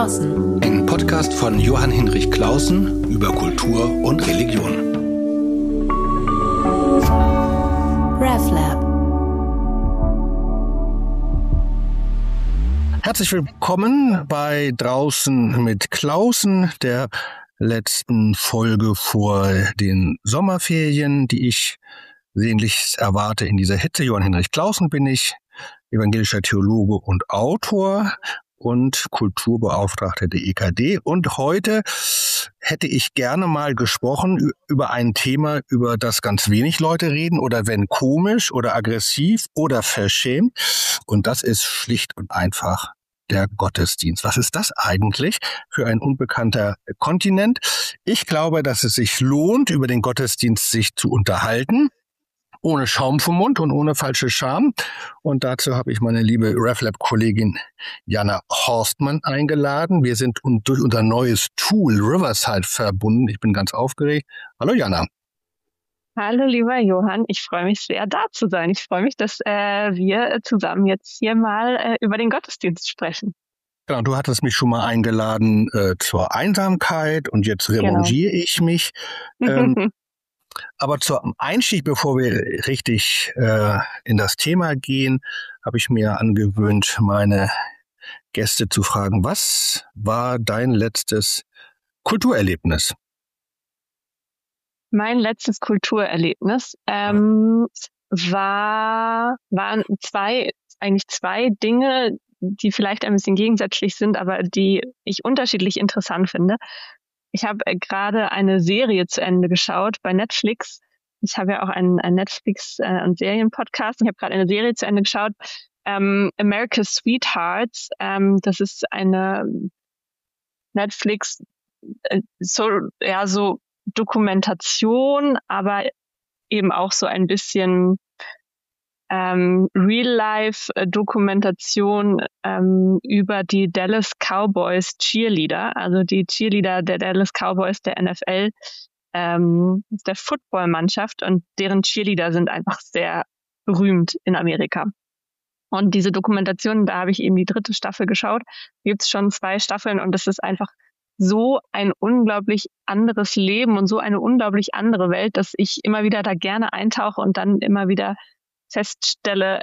Clausen. Ein Podcast von Johann Hinrich Clausen über Kultur und Religion. RevLab. Herzlich willkommen bei Draußen mit Clausen, der letzten Folge vor den Sommerferien, die ich sehnlichst erwarte in dieser Hitze. Johann Hinrich Clausen bin ich, evangelischer Theologe und Autor und Kulturbeauftragter der EKD. Und heute hätte ich gerne mal gesprochen über ein Thema, über das ganz wenig Leute reden oder wenn komisch oder aggressiv oder verschämt. Und das ist schlicht und einfach der Gottesdienst. Was ist das eigentlich für ein unbekannter Kontinent? Ich glaube, dass es sich lohnt, über den Gottesdienst sich zu unterhalten. Ohne Schaum vom Mund und ohne falsche Scham. Und dazu habe ich meine liebe RevLab-Kollegin Jana Horstmann eingeladen. Wir sind durch unser neues Tool Riverside verbunden. Ich bin ganz aufgeregt. Hallo Jana. Hallo lieber Johann, ich freue mich sehr, da zu sein. Ich freue mich, dass wir zusammen jetzt hier mal über den Gottesdienst sprechen. Genau, du hattest mich schon mal eingeladen zur Einsamkeit und jetzt revanchiere ich mich. Aber zum Einstieg, bevor wir richtig in das Thema gehen, habe ich mir angewöhnt, meine Gäste zu fragen, was war dein letztes Kulturerlebnis? Mein letztes Kulturerlebnis waren zwei Dinge, die vielleicht ein bisschen gegensätzlich sind, aber die ich unterschiedlich interessant finde. Ich habe gerade eine Serie zu Ende geschaut bei Netflix. Ich habe ja auch einen Netflix- und Serienpodcast. Ich habe gerade eine Serie zu Ende geschaut. America's Sweethearts. Das ist eine Netflix so Dokumentation, aber eben auch so ein bisschen Real-Life-Dokumentation über die Dallas Cowboys Cheerleader, also die Cheerleader der Dallas Cowboys der NFL, der Footballmannschaft, und deren Cheerleader sind einfach sehr berühmt in Amerika. Und diese Dokumentation, da habe ich eben die 3. Staffel geschaut, gibt es schon 2 Staffeln und es ist einfach so ein unglaublich anderes Leben und so eine unglaublich andere Welt, dass ich immer wieder da gerne eintauche und dann immer wieder feststelle,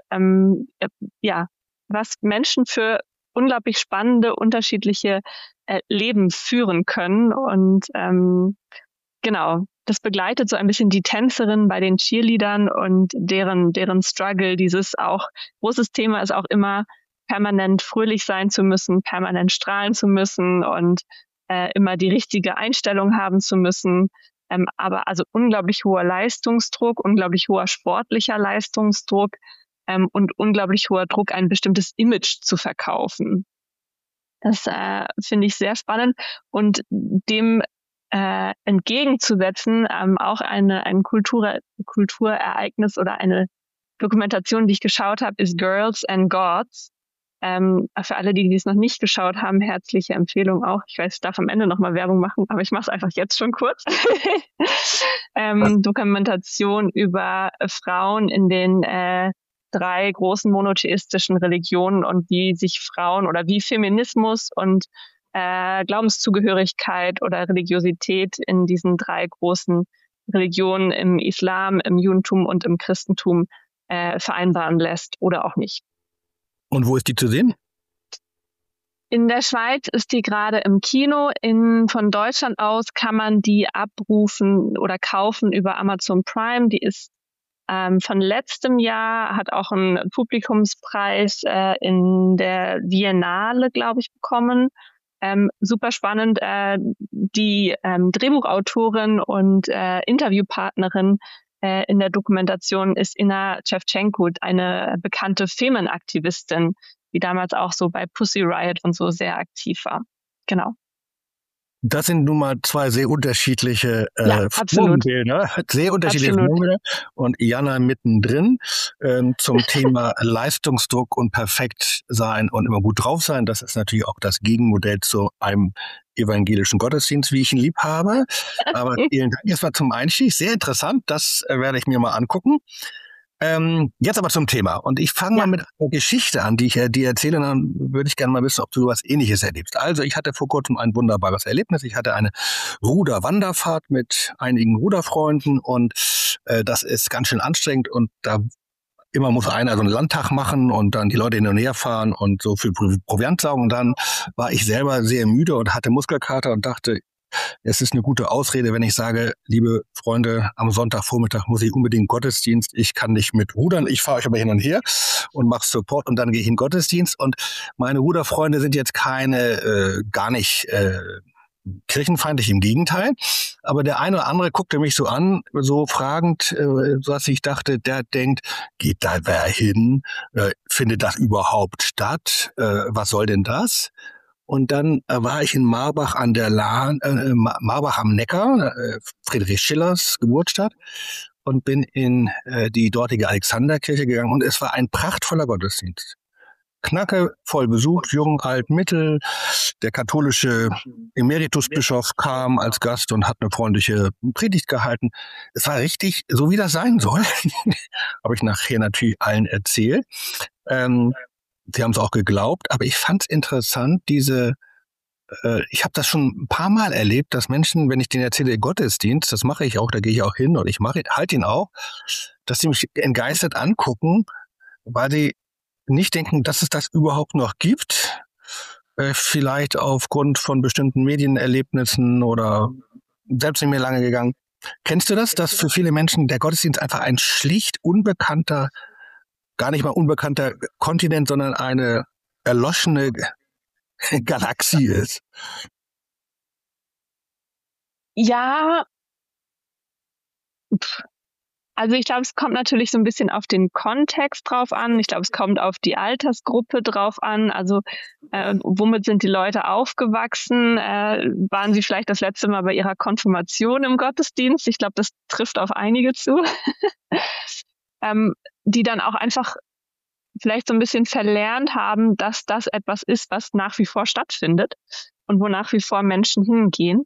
was Menschen für unglaublich spannende, unterschiedliche Leben führen können. Und genau, das begleitet so ein bisschen die Tänzerin bei den Cheerleadern und deren Struggle. Dieses auch großes Thema ist auch immer, permanent fröhlich sein zu müssen, permanent strahlen zu müssen und immer die richtige Einstellung haben zu müssen. Aber also unglaublich hoher Leistungsdruck, unglaublich hoher sportlicher Leistungsdruck und unglaublich hoher Druck, ein bestimmtes Image zu verkaufen. Das finde ich sehr spannend und dem entgegenzusetzen auch ein Kulturereignis oder eine Dokumentation, die ich geschaut habe, ist Girls and Gods. Für alle, die es noch nicht geschaut haben, herzliche Empfehlung auch. Ich weiß, ich darf am Ende nochmal Werbung machen, aber ich mache es einfach jetzt schon kurz. Dokumentation über Frauen in den 3 großen monotheistischen Religionen und wie sich Frauen oder wie Feminismus und Glaubenszugehörigkeit oder Religiosität in diesen 3 großen Religionen im Islam, im Judentum und im Christentum vereinbaren lässt oder auch nicht. Und wo ist die zu sehen? In der Schweiz ist die gerade im Kino. Von Deutschland aus kann man die abrufen oder kaufen über Amazon Prime. Die ist von letztem Jahr, hat auch einen Publikumspreis in der Biennale, glaube ich, bekommen. Super spannend. Die Drehbuchautorin und Interviewpartnerin in der Dokumentation ist Inna Shevchenko, eine bekannte Femenaktivistin, die damals auch so bei Pussy Riot und so sehr aktiv war. Genau. Das sind nun mal 2 sehr unterschiedliche Frauenbilder, sehr unterschiedliche Frauenbilder und Jana mittendrin zum Thema Leistungsdruck und perfekt sein und immer gut drauf sein. Das ist natürlich auch das Gegenmodell zu einem evangelischen Gottesdienst, wie ich ihn lieb habe. Aber vielen Dank erstmal zum Einstieg. Sehr interessant, das werde ich mir mal angucken. Jetzt aber zum Thema. Und ich fange mal mit einer Geschichte an, die ich dir erzähle. Und dann würde ich gerne mal wissen, ob du sowas Ähnliches erlebst. Also ich hatte vor kurzem ein wunderbares Erlebnis. Ich hatte eine Ruder-Wanderfahrt mit einigen Ruderfreunden und das ist ganz schön anstrengend. Und da immer muss einer so einen Landtag machen und dann die Leute hin und her fahren und so viel Proviant saugen. Und dann war ich selber sehr müde und hatte Muskelkater und dachte, es ist eine gute Ausrede, wenn ich sage, liebe Freunde, am Sonntagvormittag muss ich unbedingt Gottesdienst. Ich kann nicht mit rudern. Ich fahre euch aber hin und her und mache Support und dann gehe ich in Gottesdienst. Und meine Ruderfreunde sind jetzt keine, gar nicht kirchenfeindlich, im Gegenteil. Aber der eine oder andere guckte mich so an, so fragend, so dass ich dachte, der denkt, geht da wer hin? Findet das überhaupt statt? Was soll denn das? Und dann war ich in Marbach an der Marbach am Neckar, Friedrich Schillers Geburtsstadt, und bin in die dortige Alexanderkirche gegangen. Und es war ein prachtvoller Gottesdienst. Knacke, voll besucht, jung, alt, mittel. Der katholische Emeritusbischof kam als Gast und hat eine freundliche Predigt gehalten. Es war richtig, so wie das sein soll. Habe ich nachher natürlich allen erzählt. Sie haben es auch geglaubt, aber ich fand es interessant, ich habe das schon ein paar Mal erlebt, dass Menschen, wenn ich denen erzähle Gottesdienst, das mache ich auch, da gehe ich auch hin und ich halte ihn auch, dass sie mich entgeistert angucken, weil sie nicht denken, dass es das überhaupt noch gibt, vielleicht aufgrund von bestimmten Medienerlebnissen oder selbst nicht mehr lange gegangen. Kennst du das, dass für viele Menschen der Gottesdienst einfach ein schlicht unbekannter, gar nicht mal unbekannter Kontinent, sondern eine erloschene Galaxie ist? Ja, also ich glaube, es kommt natürlich so ein bisschen auf den Kontext drauf an. Ich glaube, es kommt auf die Altersgruppe drauf an. Also womit sind die Leute aufgewachsen? Waren sie vielleicht das letzte Mal bei ihrer Konfirmation im Gottesdienst? Ich glaube, das trifft auf einige zu. Die dann auch einfach vielleicht so ein bisschen verlernt haben, dass das etwas ist, was nach wie vor stattfindet und wo nach wie vor Menschen hingehen.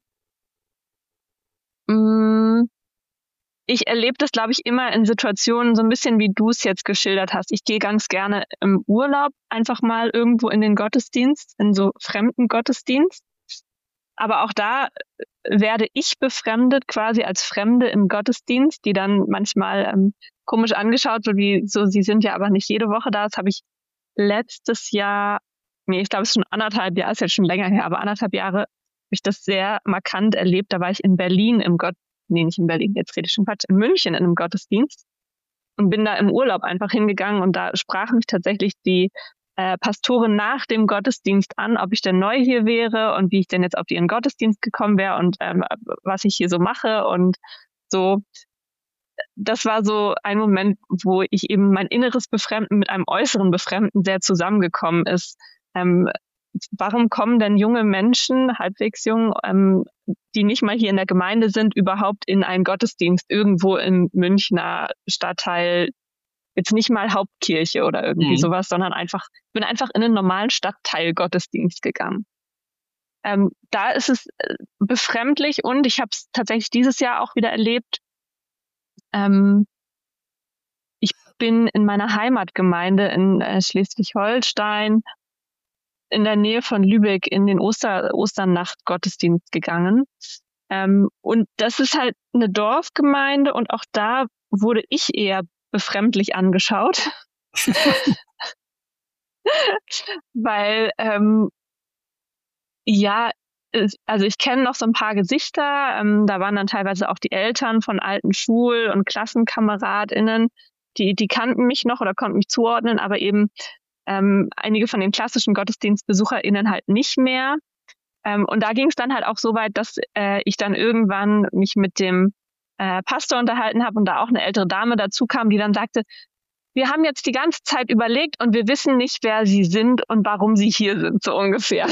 Ich erlebe das, glaube ich, immer in Situationen so ein bisschen, wie du es jetzt geschildert hast. Ich gehe ganz gerne im Urlaub einfach mal irgendwo in den Gottesdienst, in so fremden Gottesdienst. Aber auch da werde ich befremdet, quasi als Fremde im Gottesdienst, die dann manchmal komisch angeschaut, sie sind ja aber nicht jede Woche da. Das habe ich letztes Jahr, ich glaube, es ist schon 1,5 Jahre, ist jetzt schon länger her, aber 1,5 Jahre habe ich das sehr markant erlebt. Da war ich in Berlin nicht in Berlin, jetzt rede ich schon Quatsch, in München in einem Gottesdienst und bin da im Urlaub einfach hingegangen und da sprach mich tatsächlich die Pastorin nach dem Gottesdienst an, ob ich denn neu hier wäre und wie ich denn jetzt auf ihren Gottesdienst gekommen wäre und was ich hier so mache und so. Das war so ein Moment, wo ich eben mein inneres Befremden mit einem äußeren Befremden sehr zusammengekommen ist. Warum kommen denn junge Menschen, halbwegs jung, die nicht mal hier in der Gemeinde sind, überhaupt in einen Gottesdienst irgendwo im Münchner Stadtteil, jetzt nicht mal Hauptkirche oder irgendwie sowas, sondern bin einfach in einen normalen Stadtteil Gottesdienst gegangen. Da ist es befremdlich und ich habe es tatsächlich dieses Jahr auch wieder erlebt. Ich bin in meiner Heimatgemeinde in Schleswig-Holstein in der Nähe von Lübeck in den Osternacht-Gottesdienst gegangen. Und das ist halt eine Dorfgemeinde und auch da wurde ich eher befremdlich angeschaut. Weil, also ich kenne noch so ein paar Gesichter. Da waren dann teilweise auch die Eltern von alten Schul- und KlassenkameradInnen, die kannten mich noch oder konnten mich zuordnen, aber eben einige von den klassischen GottesdienstbesucherInnen halt nicht mehr. Und da ging es dann halt auch so weit, dass ich dann irgendwann mich mit dem Pastor unterhalten habe und da auch eine ältere Dame dazu kam, die dann sagte, wir haben jetzt die ganze Zeit überlegt und wir wissen nicht, wer Sie sind und warum Sie hier sind, so ungefähr.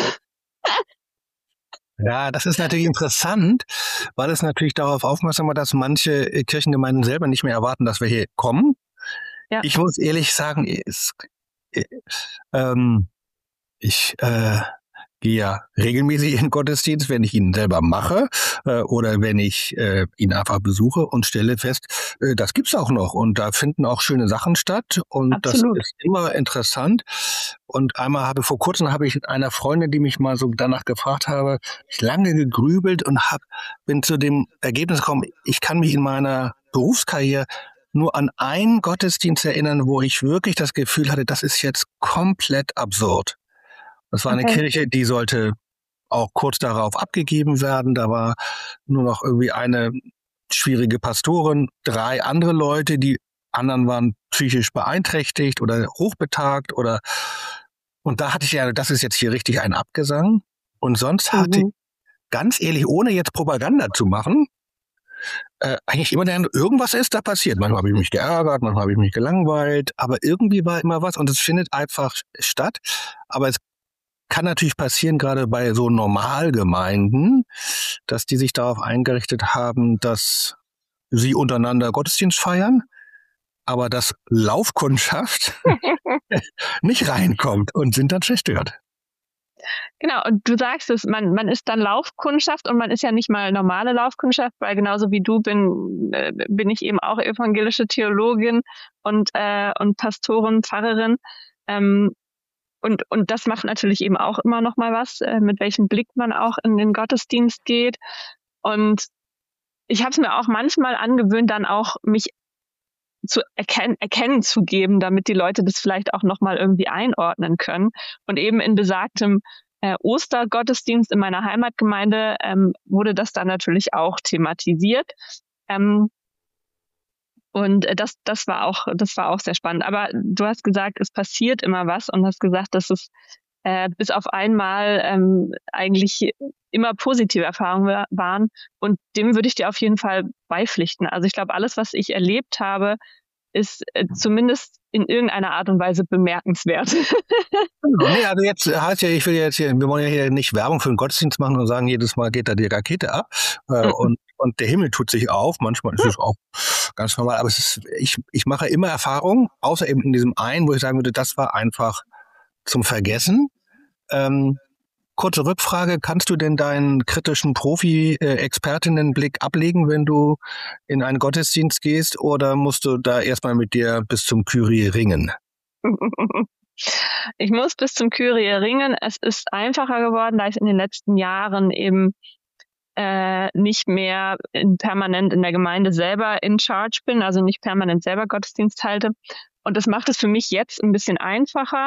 Ja, das ist natürlich interessant, weil es natürlich darauf aufmerksam macht, dass manche Kirchengemeinden selber nicht mehr erwarten, dass wir hier kommen. Ja. Ich muss ehrlich sagen, ich gehe ja regelmäßig in den Gottesdienst, wenn ich ihn selber mache oder wenn ich ihn einfach besuche und stelle fest, das gibt's auch noch und da finden auch schöne Sachen statt und Absolut. das ist immer interessant. Und vor kurzem habe ich einer Freundin, die mich mal so danach gefragt habe, ich lange gegrübelt und bin zu dem Ergebnis gekommen, ich kann mich in meiner Berufskarriere nur an einen Gottesdienst erinnern, wo ich wirklich das Gefühl hatte, das ist jetzt komplett absurd. Das war eine Okay. Kirche, die sollte auch kurz darauf abgegeben werden. Da war nur noch irgendwie eine schwierige Pastorin, 3 andere Leute, die anderen waren psychisch beeinträchtigt oder hochbetagt und da hatte ich ja, das ist jetzt hier richtig ein Abgesang. Und sonst hatte ich, ganz ehrlich, ohne jetzt Propaganda zu machen, eigentlich immer dann, irgendwas ist da passiert. Manchmal habe ich mich geärgert, manchmal habe ich mich gelangweilt, aber irgendwie war immer was und es findet einfach statt. Aber es kann natürlich passieren, gerade bei so Normalgemeinden, dass die sich darauf eingerichtet haben, dass sie untereinander Gottesdienst feiern, aber dass Laufkundschaft nicht reinkommt und sind dann zerstört. Genau, und du sagst es, man ist dann Laufkundschaft und man ist ja nicht mal normale Laufkundschaft, weil genauso wie du bin ich eben auch evangelische Theologin und Pastorin, Pfarrerin. Und das macht natürlich eben auch immer noch mal was, mit welchem Blick man auch in den Gottesdienst geht. Und ich habe es mir auch manchmal angewöhnt, dann auch mich zu erkennen zu geben, damit die Leute das vielleicht auch noch mal irgendwie einordnen können. Und eben in besagtem Ostergottesdienst in meiner Heimatgemeinde wurde das dann natürlich auch thematisiert. Und das war auch sehr spannend. Aber du hast gesagt, es passiert immer was und hast gesagt, dass es bis auf einmal eigentlich immer positive Erfahrungen waren. Und dem würde ich dir auf jeden Fall beipflichten. Also ich glaube, alles, was ich erlebt habe, ist zumindest in irgendeiner Art und Weise bemerkenswert. Nee, also jetzt heißt ja, wir wollen ja hier nicht Werbung für den Gottesdienst machen und sagen, jedes Mal geht da die Rakete ab und der Himmel tut sich auf. Manchmal ist es auch ganz normal, aber ich mache immer Erfahrungen, außer eben in diesem einen, wo ich sagen würde, das war einfach zum Vergessen. Kurze Rückfrage, kannst du denn deinen kritischen Profi-Expertinnenblick ablegen, wenn du in einen Gottesdienst gehst, oder musst du da erstmal mit dir bis zum Kyrie ringen? Ich muss bis zum Kyrie ringen. Es ist einfacher geworden, da ich in den letzten Jahren eben nicht mehr permanent in der Gemeinde selber in charge bin, also nicht permanent selber Gottesdienst halte. Und das macht es für mich jetzt ein bisschen einfacher.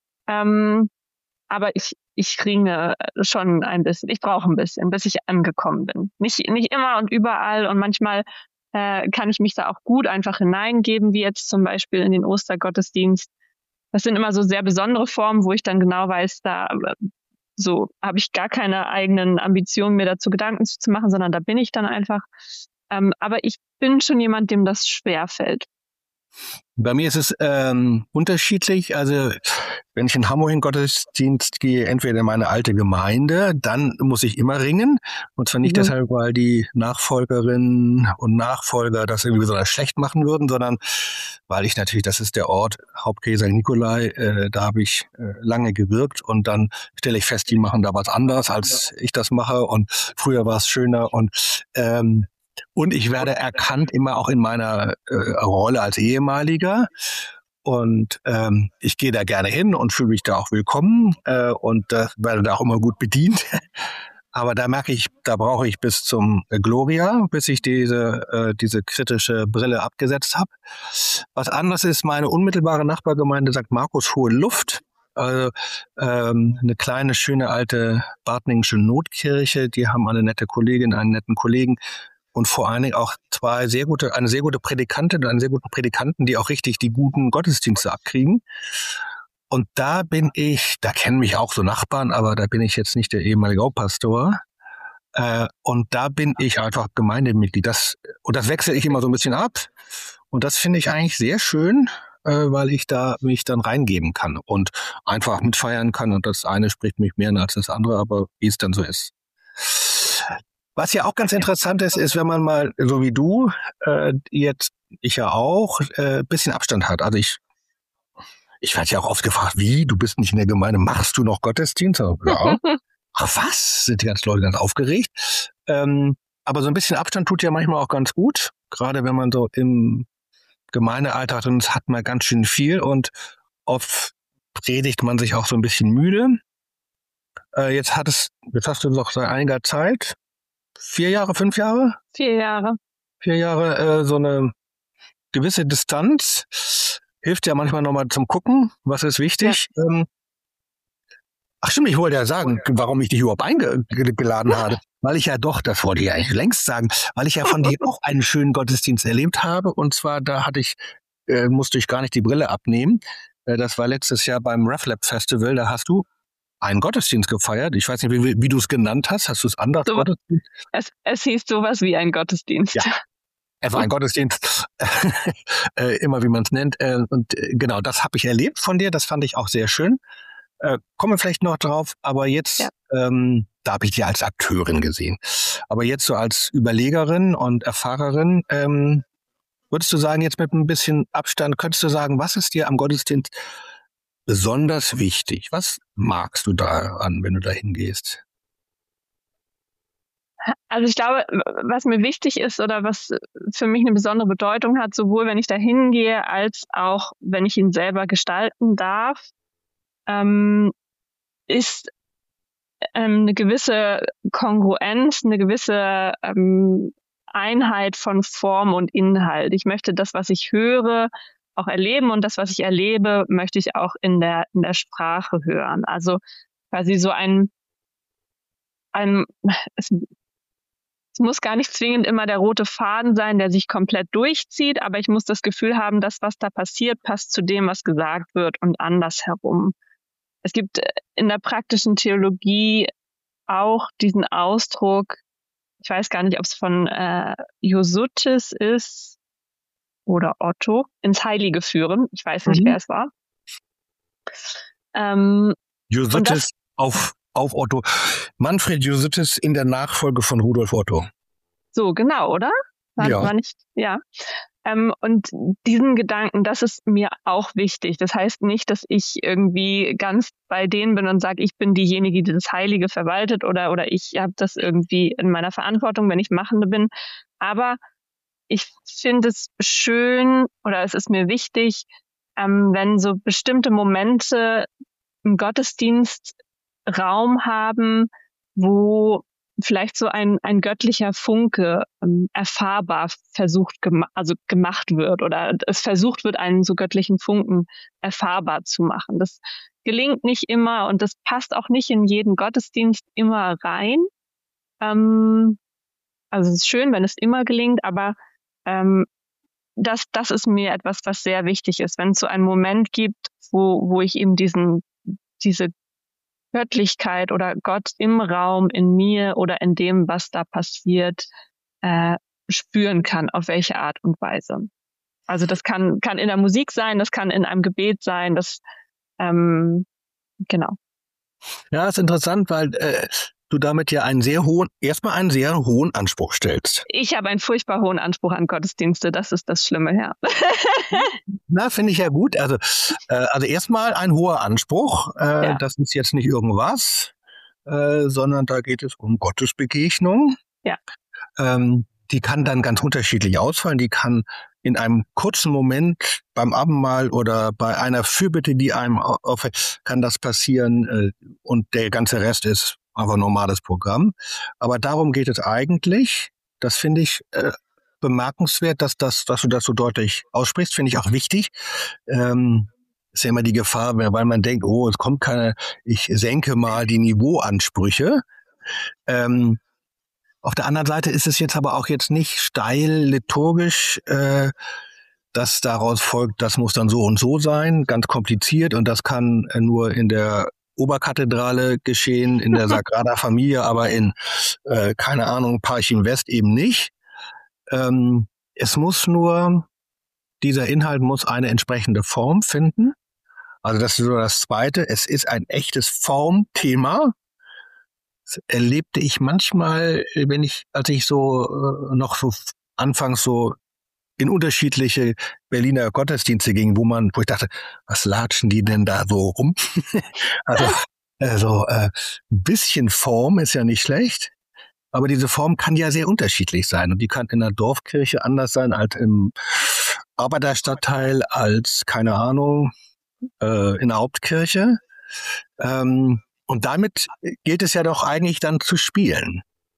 Aber ich ringe schon ein bisschen. Ich brauche ein bisschen, bis ich angekommen bin. Nicht immer und überall. Und manchmal kann ich mich da auch gut einfach hineingeben, wie jetzt zum Beispiel in den Ostergottesdienst. Das sind immer so sehr besondere Formen, wo ich dann genau weiß, da so habe ich gar keine eigenen Ambitionen, mir dazu Gedanken zu machen, sondern da bin ich dann einfach. Aber ich bin schon jemand, dem das schwerfällt. Bei mir ist es unterschiedlich. Also wenn ich in Hamburg in den Gottesdienst gehe, entweder in meine alte Gemeinde, dann muss ich immer ringen. Und zwar nicht deshalb, weil die Nachfolgerinnen und Nachfolger das irgendwie besonders schlecht machen würden, sondern weil ich natürlich, das ist der Ort, Hauptkirche St. Nikolai, da habe ich lange gewirkt und dann stelle ich fest, die machen da was anderes, als ich das mache. Und früher war es schöner und ich werde erkannt immer auch in meiner Rolle als Ehemaliger. Und ich gehe da gerne hin und fühle mich da auch willkommen und werde da auch immer gut bedient. Aber da merke ich, da brauche ich bis zum Gloria, bis ich diese kritische Brille abgesetzt habe. Was anderes ist meine unmittelbare Nachbargemeinde St. Markus Hohe Luft. Also eine kleine, schöne alte Bartningische Notkirche. Die haben eine nette Kollegin, einen netten Kollegen. Und vor allen Dingen auch eine sehr gute Predikantin und einen sehr guten Predikanten, die auch richtig die guten Gottesdienste abkriegen. Und da kennen mich auch so Nachbarn, aber da bin ich jetzt nicht der ehemalige Hauptpastor. Und da bin ich einfach Gemeindemitglied. Das wechsle ich immer so ein bisschen ab. Und das finde ich eigentlich sehr schön, weil ich da mich dann reingeben kann und einfach mitfeiern kann. Und das eine spricht mich mehr an als das andere, aber wie es dann so ist. Was ja auch ganz interessant ist, wenn man mal, so wie du, jetzt, ich ja auch, bisschen Abstand hat. Also ich werde ja auch oft gefragt, wie, du bist nicht in der Gemeinde, machst du noch Gottesdienst? Ja. Ach was, sind die ganzen Leute ganz aufgeregt. Aber so ein bisschen Abstand tut ja manchmal auch ganz gut, gerade wenn man so im Gemeindealltag drin ist, hat man ganz schön viel und oft predigt man sich auch so ein bisschen müde. Jetzt hast du doch seit einiger Zeit, 4 Jahre, 5 Jahre? 4 Jahre. 4 Jahre so eine gewisse Distanz. Hilft ja manchmal nochmal zum Gucken, was ist wichtig. Ja. Ach stimmt, ich wollte ja sagen, warum ich dich überhaupt eingeladen habe. Weil ich ja doch, das wollte ich ja eigentlich längst sagen, weil ich ja von dir auch einen schönen Gottesdienst erlebt habe. Und zwar, da musste ich gar nicht die Brille abnehmen. Das war letztes Jahr beim RefLab Festival, da hast du einen Gottesdienst gefeiert. Ich weiß nicht, wie du es genannt hast. Hast du es anders Gottesdienst? Es hieß sowas wie ein Gottesdienst. Ja. Es war ein Gottesdienst, immer wie man es nennt. Und genau, das habe ich erlebt von dir. Das fand ich auch sehr schön. Kommen wir vielleicht noch drauf, aber jetzt, da habe ich dich als Akteurin gesehen. Aber jetzt so als Überlegerin und Erfahrerin, würdest du sagen, jetzt mit ein bisschen Abstand, könntest du sagen, was ist dir am Gottesdienst besonders wichtig? Was magst du daran, wenn du da hingehst? Also ich glaube, was mir wichtig ist oder was für mich eine besondere Bedeutung hat, sowohl wenn ich da hingehe, als auch wenn ich ihn selber gestalten darf, ist eine gewisse Kongruenz, eine gewisse Einheit von Form und Inhalt. Ich möchte das, was ich höre, auch erleben und das, was ich erlebe, möchte ich auch in der Sprache hören. Also quasi so es muss gar nicht zwingend immer der rote Faden sein, der sich komplett durchzieht, aber ich muss das Gefühl haben, dass was da passiert, passt zu dem, was gesagt wird und andersherum. Es gibt in der praktischen Theologie auch diesen Ausdruck, ich weiß gar nicht, ob es von Josutis ist oder Otto, ins Heilige führen. Ich weiß nicht, wer es war. Josutis auf Otto. Manfred Josutis in der Nachfolge von Rudolf Otto. So, genau, oder? War nicht, ja. Und diesen Gedanken, das ist mir auch wichtig. Das heißt nicht, dass ich irgendwie ganz bei denen bin und sage, ich bin diejenige, die das Heilige verwaltet oder ich habe das irgendwie in meiner Verantwortung, wenn ich Machende bin. Aber ich finde es schön oder es ist mir wichtig, wenn so bestimmte Momente im Gottesdienst Raum haben, wo vielleicht so ein göttlicher Funke erfahrbar gemacht wird oder es versucht wird, einen so göttlichen Funken erfahrbar zu machen. Das gelingt nicht immer und das passt auch nicht in jeden Gottesdienst immer rein. Also es ist schön, wenn es immer gelingt, aber das ist mir etwas, was sehr wichtig ist, wenn es so einen Moment gibt, wo ich eben diese Göttlichkeit oder Gott im Raum, in mir oder in dem, was da passiert, spüren kann, auf welche Art und Weise. Also das kann in der Musik sein, das kann in einem Gebet sein, genau. Ja, ist interessant, weil du damit ja erstmal einen sehr hohen Anspruch stellst. Ich habe einen furchtbar hohen Anspruch an Gottesdienste, das ist das Schlimme, ja. Na, finde ich ja gut. Also erstmal ein hoher Anspruch. Das ist jetzt nicht irgendwas, sondern da geht es um Gottesbegegnung. Ja. Die kann dann ganz unterschiedlich ausfallen. Die kann in einem kurzen Moment beim Abendmahl oder bei einer Fürbitte, die einem kann das passieren und der ganze Rest ist einfach normales Programm. Aber darum geht es eigentlich. Das finde ich bemerkenswert, dass du das so deutlich aussprichst, finde ich auch wichtig. Ist ja immer die Gefahr, weil man denkt, es kommt ich senke mal die Niveauansprüche. Auf der anderen Seite ist es jetzt aber auch jetzt nicht steil liturgisch, dass daraus folgt, das muss dann so und so sein, ganz kompliziert und das kann nur in der Oberkathedrale geschehen, in der Sagrada Familia, aber in, keine Ahnung, Parchim West eben nicht. Dieser Inhalt muss eine entsprechende Form finden. Also das ist so das Zweite. Es ist ein echtes Formthema. Das erlebte ich manchmal, als ich so noch so anfangs so in unterschiedliche Berliner Gottesdienste ging, wo ich dachte, was latschen die denn da so rum? Also ein bisschen Form ist ja nicht schlecht, aber diese Form kann ja sehr unterschiedlich sein und die kann in der Dorfkirche anders sein als im Arbeiterstadtteil, als, keine Ahnung, in der Hauptkirche. Und damit gilt es ja doch eigentlich dann zu spielen.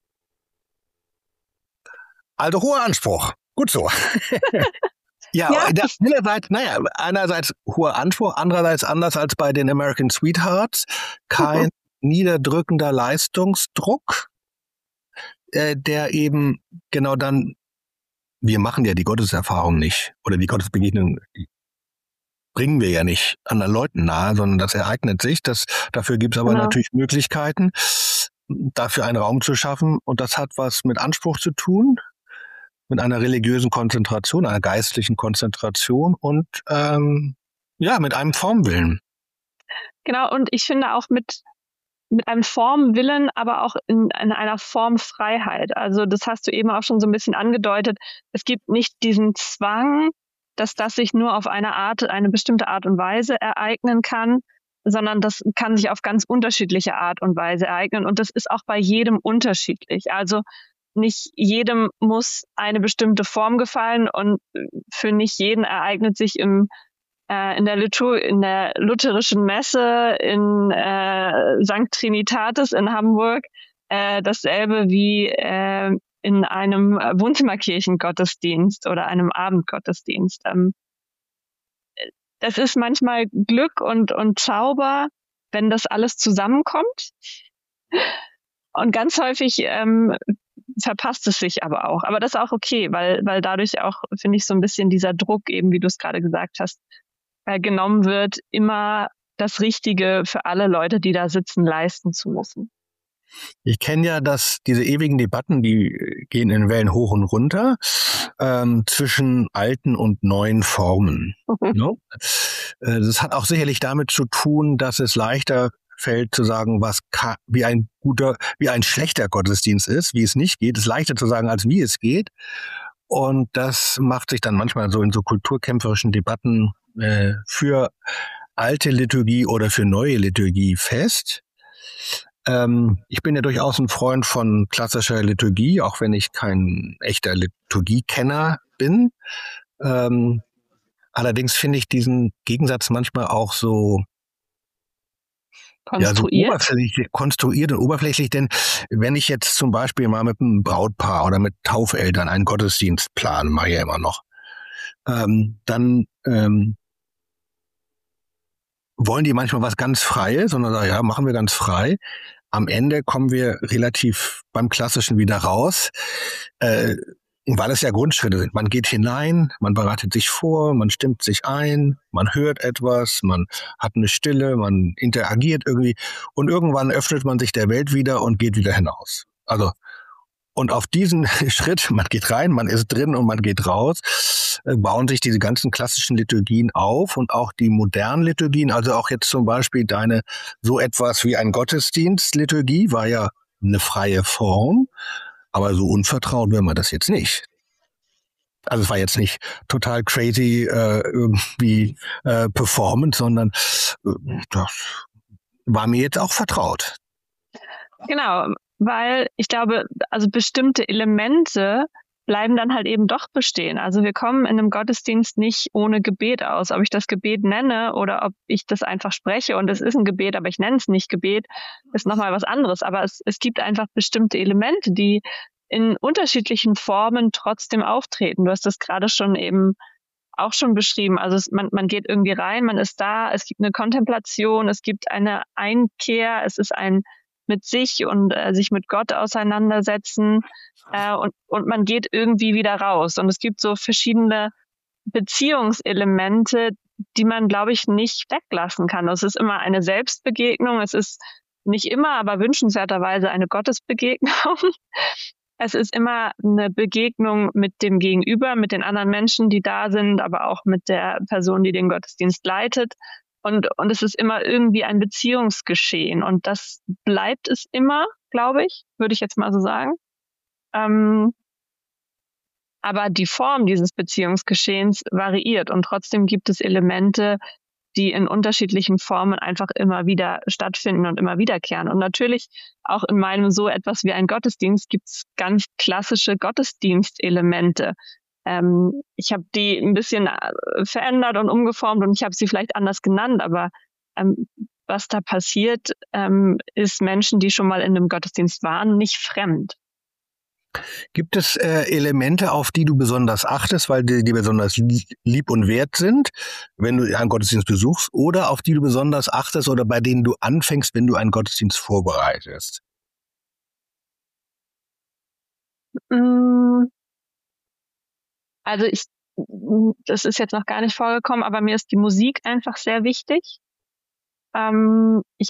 Also hoher Anspruch. Gut so. Ja, einerseits hoher Anspruch, andererseits anders als bei den American Sweethearts, kein niederdrückender Leistungsdruck, der eben genau dann, wir machen ja die Gotteserfahrung nicht oder die Gottesbegegnung bringen wir ja nicht anderen Leuten nahe, sondern das ereignet sich. Dafür gibt es aber natürlich Möglichkeiten, dafür einen Raum zu schaffen und das hat was mit Anspruch zu tun, mit einer religiösen Konzentration, einer geistlichen Konzentration und mit einem Formwillen. Genau, und ich finde auch mit einem Formwillen, aber auch in einer Formfreiheit. Also das hast du eben auch schon so ein bisschen angedeutet. Es gibt nicht diesen Zwang, dass das sich nur auf eine bestimmte Art und Weise ereignen kann, sondern das kann sich auf ganz unterschiedliche Art und Weise ereignen. Und das ist auch bei jedem unterschiedlich. Also nicht jedem muss eine bestimmte Form gefallen und für nicht jeden ereignet sich in der lutherischen Messe in St. Trinitatis in Hamburg dasselbe wie in einem Wohnzimmerkirchengottesdienst oder einem Abendgottesdienst. Das ist manchmal Glück und Zauber, wenn das alles zusammenkommt. Und ganz häufig verpasst es sich aber auch. Aber das ist auch okay, weil dadurch auch, finde ich, so ein bisschen dieser Druck, eben wie du es gerade gesagt hast, genommen wird, immer das Richtige für alle Leute, die da sitzen, leisten zu müssen. Ich kenne ja diese ewigen Debatten, die gehen in Wellen hoch und runter, zwischen alten und neuen Formen. No? Das hat auch sicherlich damit zu tun, dass es leichter fällt zu sagen, wie ein schlechter Gottesdienst ist, wie es nicht geht. Es ist leichter zu sagen, als wie es geht. Und das macht sich dann manchmal so in so kulturkämpferischen Debatten für alte Liturgie oder für neue Liturgie fest. Ich bin ja durchaus ein Freund von klassischer Liturgie, auch wenn ich kein echter Liturgiekenner bin. Allerdings finde ich diesen Gegensatz manchmal auch so konstruiert und oberflächlich, denn wenn ich jetzt zum Beispiel mal mit einem Brautpaar oder mit Taufeltern einen Gottesdienst plane, mache ich ja immer noch, dann wollen die manchmal was ganz Freies, sondern sagen, ja, machen wir ganz frei. Am Ende kommen wir relativ beim Klassischen wieder raus, weil es ja Grundschritte sind. Man geht hinein, man bereitet sich vor, man stimmt sich ein, man hört etwas, man hat eine Stille, man interagiert irgendwie und irgendwann öffnet man sich der Welt wieder und geht wieder hinaus. Also und auf diesen Schritt, man geht rein, man ist drin und man geht raus, bauen sich diese ganzen klassischen Liturgien auf und auch die modernen Liturgien, also auch jetzt zum Beispiel so etwas wie ein Gottesdienst-Liturgie war ja eine freie Form, aber so unvertraut wäre man das jetzt nicht. Also es war jetzt nicht total crazy irgendwie Performance, sondern das war mir jetzt auch vertraut. Genau, weil ich glaube, also bestimmte Elemente bleiben dann halt eben doch bestehen. Also wir kommen in einem Gottesdienst nicht ohne Gebet aus. Ob ich das Gebet nenne oder ob ich das einfach spreche und es ist ein Gebet, aber ich nenne es nicht Gebet, ist nochmal was anderes. Aber es gibt einfach bestimmte Elemente, die in unterschiedlichen Formen trotzdem auftreten. Du hast das gerade schon eben auch schon beschrieben. Also man geht irgendwie rein, man ist da, es gibt eine Kontemplation, es gibt eine Einkehr, es ist ein mit sich und sich mit Gott auseinandersetzen und man geht irgendwie wieder raus. Und es gibt so verschiedene Beziehungselemente, die man, glaube ich, nicht weglassen kann. Es ist immer eine Selbstbegegnung, es ist nicht immer, aber wünschenswerterweise eine Gottesbegegnung. Es ist immer eine Begegnung mit dem Gegenüber, mit den anderen Menschen, die da sind, aber auch mit der Person, die den Gottesdienst leitet. Und es ist immer irgendwie ein Beziehungsgeschehen. Und das bleibt es immer, glaube ich, würde ich jetzt mal so sagen. Aber die Form dieses Beziehungsgeschehens variiert und trotzdem gibt es Elemente, die in unterschiedlichen Formen einfach immer wieder stattfinden und immer wiederkehren. Und natürlich auch in meinem so etwas wie ein Gottesdienst gibt es ganz klassische Gottesdienstelemente. Ich habe die ein bisschen verändert und umgeformt und ich habe sie vielleicht anders genannt, aber was da passiert, ist Menschen, die schon mal in einem Gottesdienst waren, nicht fremd. Gibt es Elemente, auf die du besonders achtest, weil die besonders lieb und wert sind, wenn du einen Gottesdienst besuchst, oder auf die du besonders achtest oder bei denen du anfängst, wenn du einen Gottesdienst vorbereitest? Also das ist jetzt noch gar nicht vorgekommen, aber mir ist die Musik einfach sehr wichtig. Ich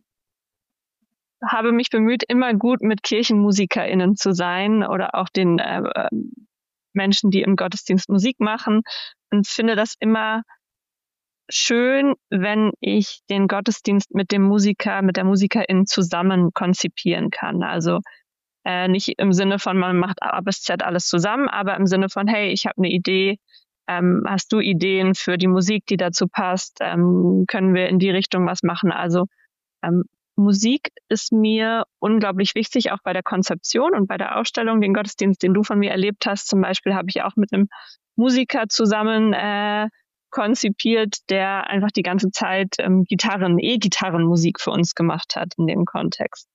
habe mich bemüht, immer gut mit KirchenmusikerInnen zu sein oder auch den Menschen, die im Gottesdienst Musik machen, und finde das immer schön, wenn ich den Gottesdienst mit dem Musiker, mit der Musikerin zusammen konzipieren kann. Also nicht im Sinne von, man macht A bis Z alles zusammen, aber im Sinne von, hey, ich habe eine Idee, hast du Ideen für die Musik, die dazu passt? Können wir in die Richtung was machen? Also Musik ist mir unglaublich wichtig, auch bei der Konzeption und bei der Ausstellung. Den Gottesdienst, den du von mir erlebt hast, zum Beispiel, habe ich auch mit einem Musiker zusammen konzipiert, der einfach die ganze Zeit E-Gitarrenmusik für uns gemacht hat in dem Kontext.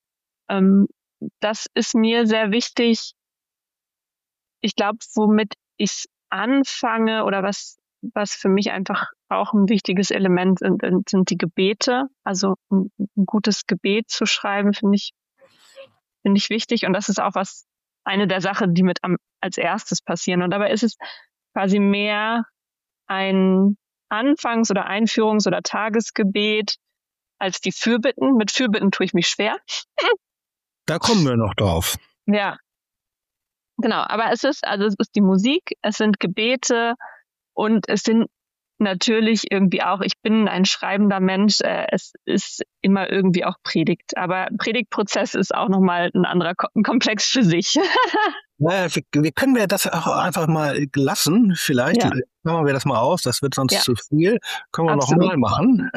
Das ist mir sehr wichtig. Ich glaube, womit ich anfange oder was für mich einfach auch ein wichtiges Element sind die Gebete. Also ein gutes Gebet zu schreiben, finde ich wichtig. Und das ist auch eine der Sachen, die als erstes passieren. Und dabei ist es quasi mehr ein Anfangs- oder Einführungs- oder Tagesgebet als die Fürbitten. Mit Fürbitten tue ich mich schwer. Da kommen wir noch drauf. Ja, genau. Aber es ist die Musik, es sind Gebete und es sind natürlich irgendwie auch, ich bin ein schreibender Mensch, es ist immer irgendwie auch Predigt. Aber Predigtprozess ist auch nochmal ein anderer Komplex für sich. Naja, wir können das auch einfach mal lassen, vielleicht. Ja. Machen wir das mal aus, das wird sonst zu viel. Können wir Absolut. nochmal machen.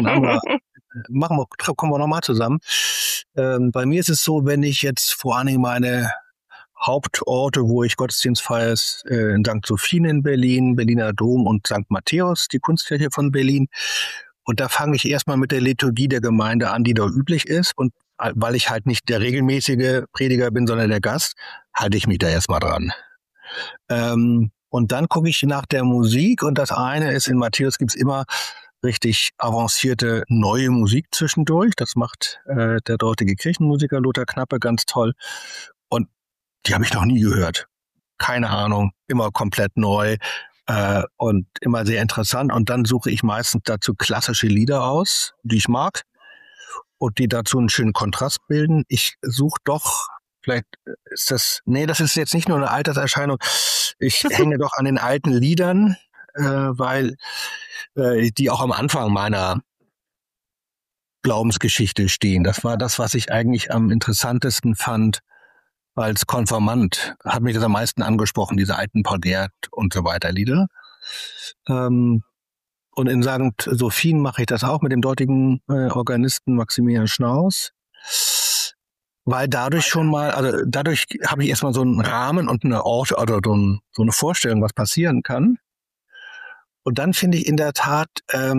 Kommen wir nochmal zusammen. Bei mir ist es so, wenn ich jetzt vor allem meine Hauptorte, wo ich Gottesdienst feiere, ist in St. Sophien in Berlin, Berliner Dom und St. Matthäus, die Kunstkirche von Berlin. Und da fange ich erstmal mit der Liturgie der Gemeinde an, die da üblich ist. Und weil ich halt nicht der regelmäßige Prediger bin, sondern der Gast, halte ich mich da erstmal dran. Und dann gucke ich nach der Musik. Und das eine ist, in Matthäus gibt's immer richtig avancierte neue Musik zwischendurch. Das macht der dortige Kirchenmusiker Lothar Knappe ganz toll. Und die habe ich noch nie gehört. Keine Ahnung, immer komplett neu und immer sehr interessant. Und dann suche ich meistens dazu klassische Lieder aus, die ich mag und die dazu einen schönen Kontrast bilden. Ich suche doch, vielleicht ist das ist jetzt nicht nur eine Alterserscheinung. Ich hänge doch an den alten Liedern, weil die auch am Anfang meiner Glaubensgeschichte stehen. Das war das, was ich eigentlich am interessantesten fand. Als Konfirmand hat mich das am meisten angesprochen, diese alten Paul Gert und so weiter Lieder. Und in St. Sophien mache ich das auch mit dem dortigen Organisten Maximilian Schnaus. Weil dadurch dadurch habe ich erstmal so einen Rahmen und eine Ort oder so eine Vorstellung, was passieren kann. Und dann finde ich in der Tat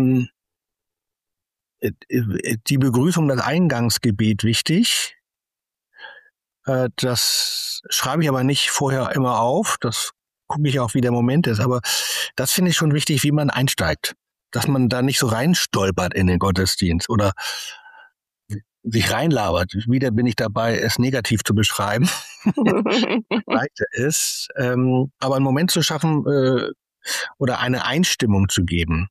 die Begrüßung, das Eingangsgebet wichtig. Das schreibe ich aber nicht vorher immer auf. Das gucke ich auch, wie der Moment ist. Aber das finde ich schon wichtig, wie man einsteigt. Dass man da nicht so reinstolpert in den Gottesdienst oder sich reinlabert. Wieder bin ich dabei, es negativ zu beschreiben. Weiter ist. Aber einen Moment zu schaffen oder eine Einstimmung zu geben.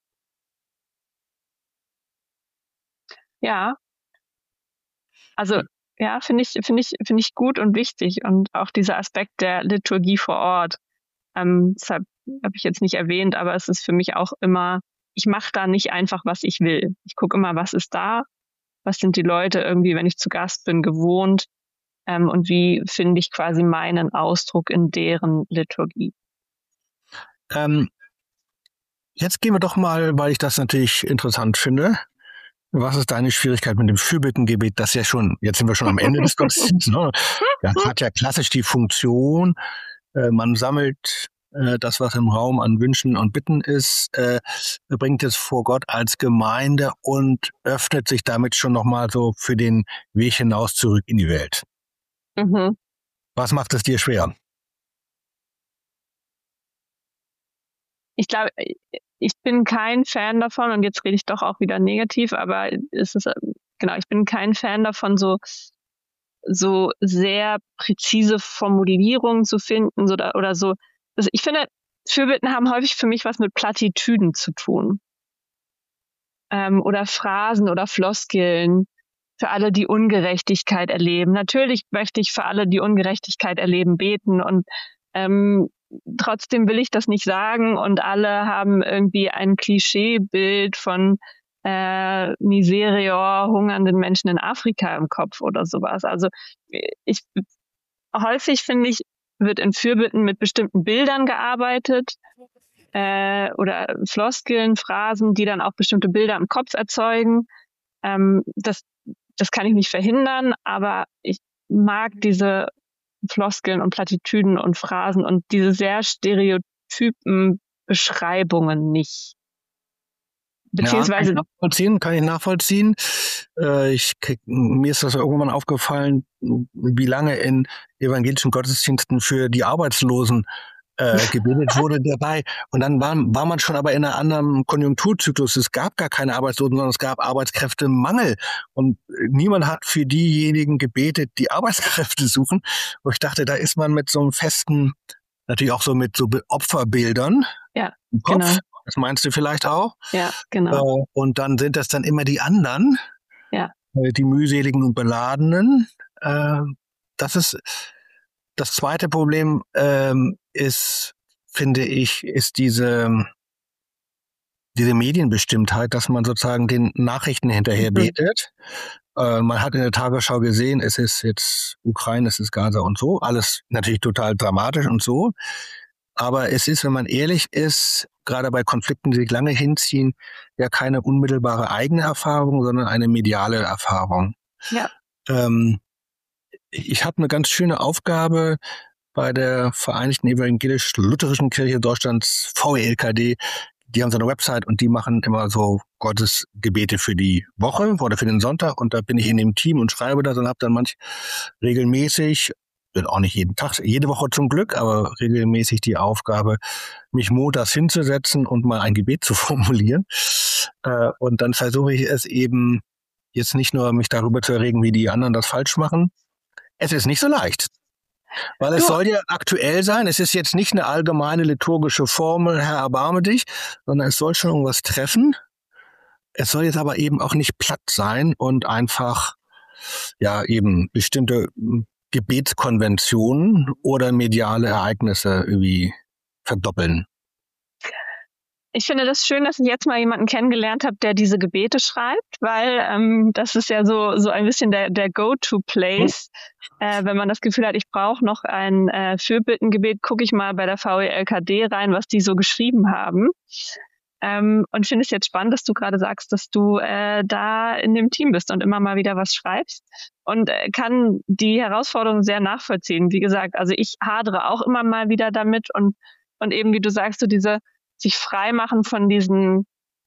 Ja. Also ja, finde ich gut und wichtig. Und auch dieser Aspekt der Liturgie vor Ort. Deshalb habe ich jetzt nicht erwähnt, aber es ist für mich auch immer, ich mache da nicht einfach, was ich will. Ich gucke immer, was ist da, was sind die Leute irgendwie, wenn ich zu Gast bin, gewohnt. und wie finde ich quasi meinen Ausdruck in deren Liturgie. Jetzt gehen wir doch mal, weil ich das natürlich interessant finde. Was ist deine Schwierigkeit mit dem Fürbittengebet? Das ja schon, jetzt sind wir schon am Ende des Gottesdienstes. Ne? Das hat ja klassisch die Funktion, man sammelt das, was im Raum an Wünschen und Bitten ist, bringt es vor Gott als Gemeinde und öffnet sich damit schon nochmal so für den Weg hinaus zurück in die Welt. Mhm. Was macht es dir schwer? Ich glaube, ich bin kein Fan davon, und jetzt rede ich doch auch wieder negativ, aber es ist, genau, ich bin kein Fan davon, so sehr präzise Formulierungen zu finden oder so. Also ich finde, Fürbitten haben häufig für mich was mit Plattitüden zu tun. Oder Phrasen oder Floskeln für alle, die Ungerechtigkeit erleben. Natürlich möchte ich für alle, die Ungerechtigkeit erleben, beten, und trotzdem will ich das nicht sagen, und alle haben irgendwie ein Klischeebild von Miserior, hungernden Menschen in Afrika im Kopf oder sowas. Also häufig finde ich, wird in Fürbitten mit bestimmten Bildern gearbeitet oder Floskeln, Phrasen, die dann auch bestimmte Bilder im Kopf erzeugen. Das kann ich nicht verhindern, aber ich mag diese Floskeln und Plattitüden und Phrasen und diese sehr stereotypen Beschreibungen nicht. Beziehungsweise kann ich nachvollziehen. Mir ist das irgendwann aufgefallen, wie lange in evangelischen Gottesdiensten für die Arbeitslosen gebetet wurde dabei. Und dann war man schon aber in einem anderen Konjunkturzyklus. Es gab gar keine Arbeitslosen, sondern es gab Arbeitskräftemangel. Und niemand hat für diejenigen gebetet, die Arbeitskräfte suchen. Und ich dachte, da ist man mit so einem festen, natürlich auch so mit so Opferbildern im Kopf. Genau. Das meinst du vielleicht auch? Ja, genau. Und dann sind das dann immer die anderen, die mühseligen und Beladenen. Das ist das zweite Problem, finde ich, ist diese Medienbestimmtheit, dass man sozusagen den Nachrichten hinterher betet. Man hat in der Tagesschau gesehen, es ist jetzt Ukraine, es ist Gaza und so. Alles natürlich total dramatisch und so. Aber es ist, wenn man ehrlich ist, gerade bei Konflikten, die sich lange hinziehen, ja keine unmittelbare eigene Erfahrung, sondern eine mediale Erfahrung. Ja. Ich habe eine ganz schöne Aufgabe bei der Vereinigten Evangelisch-Lutherischen Kirche Deutschlands, VELKD. Die haben so eine Website und die machen immer so Gottesgebete für die Woche oder für den Sonntag. Und da bin ich in dem Team und schreibe das und habe dann regelmäßig, auch nicht jeden Tag, jede Woche zum Glück, aber regelmäßig die Aufgabe, mich montags hinzusetzen und mal ein Gebet zu formulieren. Und dann versuche ich es eben jetzt nicht nur, mich darüber zu erregen, wie die anderen das falsch machen. Es ist nicht so leicht. Weil es soll ja aktuell sein. Es ist jetzt nicht eine allgemeine liturgische Formel, Herr, erbarme dich, sondern es soll schon irgendwas treffen. Es soll jetzt aber eben auch nicht platt sein und einfach, eben bestimmte Gebetskonventionen oder mediale Ereignisse irgendwie verdoppeln. Ich finde das schön, dass ich jetzt mal jemanden kennengelernt habe, der diese Gebete schreibt, weil das ist ja so ein bisschen der Go-to-Place. Wenn man das Gefühl hat, ich brauche noch ein Fürbittengebet, gucke ich mal bei der VELKD rein, was die so geschrieben haben. Und finde es jetzt spannend, dass du gerade sagst, dass du da in dem Team bist und immer mal wieder was schreibst, und kann die Herausforderung sehr nachvollziehen. Wie gesagt, also ich hadere auch immer mal wieder damit, und eben, wie du sagst, so diese sich frei machen von diesen